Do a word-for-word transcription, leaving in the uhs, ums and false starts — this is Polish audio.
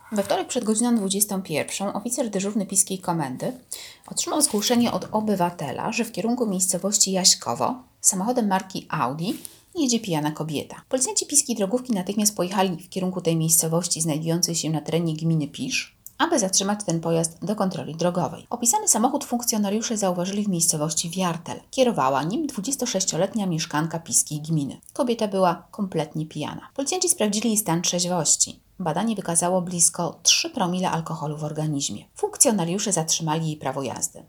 We wtorek przed godziną dwudziestą pierwszą oficer dyżurny Piskiej Komendy otrzymał zgłoszenie od obywatela, że w kierunku miejscowości Jaśkowo samochodem marki Audi jedzie pijana kobieta. Policjanci Piskiej Drogówki natychmiast pojechali w kierunku tej miejscowości znajdującej się na terenie gminy Pisz, aby zatrzymać ten pojazd do kontroli drogowej. Opisany samochód funkcjonariusze zauważyli w miejscowości Wiartel. Kierowała nim dwudziestosześcioletnia mieszkanka Piskiej gminy. Kobieta była kompletnie pijana. Policjanci sprawdzili jej stan trzeźwości. Badanie wykazało blisko trzy promile alkoholu w organizmie. Funkcjonariusze zatrzymali jej prawo jazdy.